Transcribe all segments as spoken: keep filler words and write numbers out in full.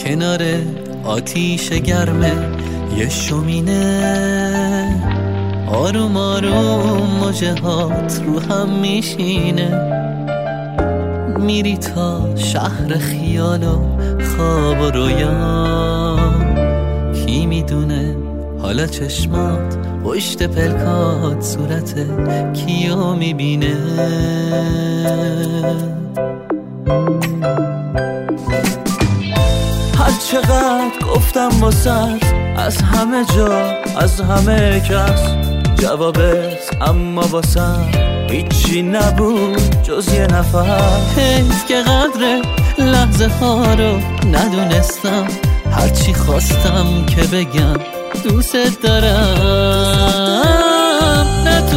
کنار آتیش گرمه یه شومینه، آروم آروم موجهات رو هم میشینه. میری تا شهر خیال و خواب و رویا، کی میدونه حالا چشمات پشت پلکات صورت کیو میبینه. هر چقدر گفتم واسه از همه جا از همه کس جوابت، اما واسه هیچی نبود جز یه نفر. حیف که قدر لحظه ها رو ندونستم، هرچی خواستم که بگم دوست دارم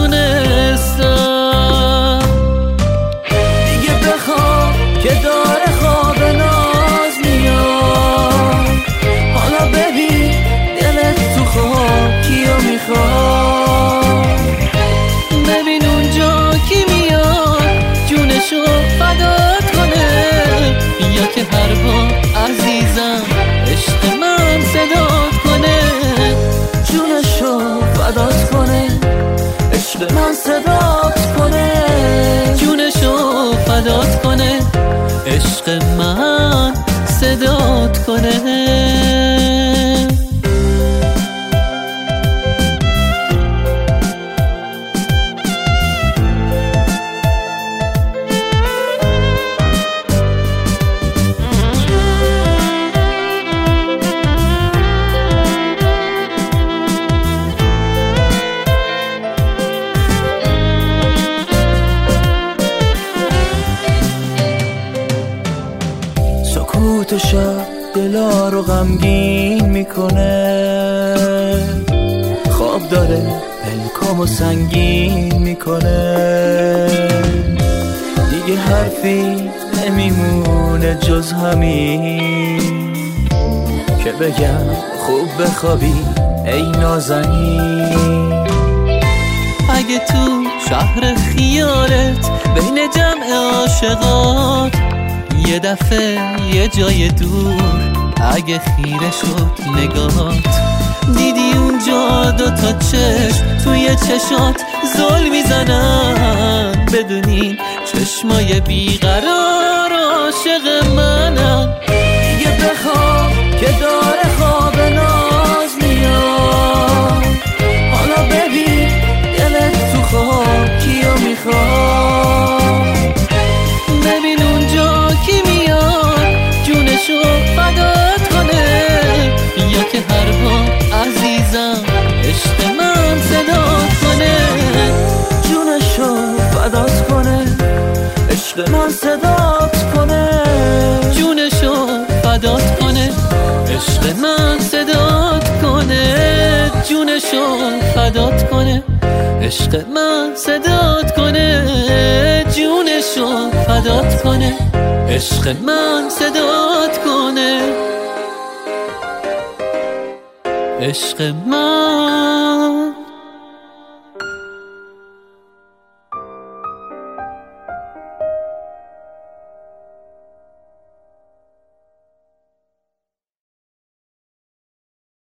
نتونستم. دیگه بخوام که داره خواب ناز میاد، حالا ببین دلت تو خواب کیو میخواد. ببین اونجا کی میاد جونشو فدات کنه، یا که هر بار عزیزم عشق من صدات کنه. جونشو فدات کنه عشق من صدات کنه. جونشو فدات کنه عشق من صدات کنه. سکوت شب دلا رو غمگین میکنه، خواب داره پلکامو سنگین میکنه. دیگه حرفی نمیمونه جز همین که بگم خوب بخوابی ای نازنین. اگه تو شهر خیالت بین جمع عاشقات یه دفعه یه جای دور اگه خیره شد نگاهات، دیدی اونجا دوتا چشم توی چشات زل میزنن، بدونی چشمای بیقرار عاشق منن. دیگه بخواب که داره خواب ناز میاد، حالا ببین دلت تو خواب کیو میخواد. ببین اونجا کی میاد جونشو فدات کنه، یا که هر بار عزیزم عشق من صدات کنه. جونشو فدات کنه عشق من صدات کنه. جونشو فدات کنه عشق من صدات کنه. جونشو فدات کنه عشق من صدات کنه. جونشو فدات کنه عشق من صدات کنه. عشق من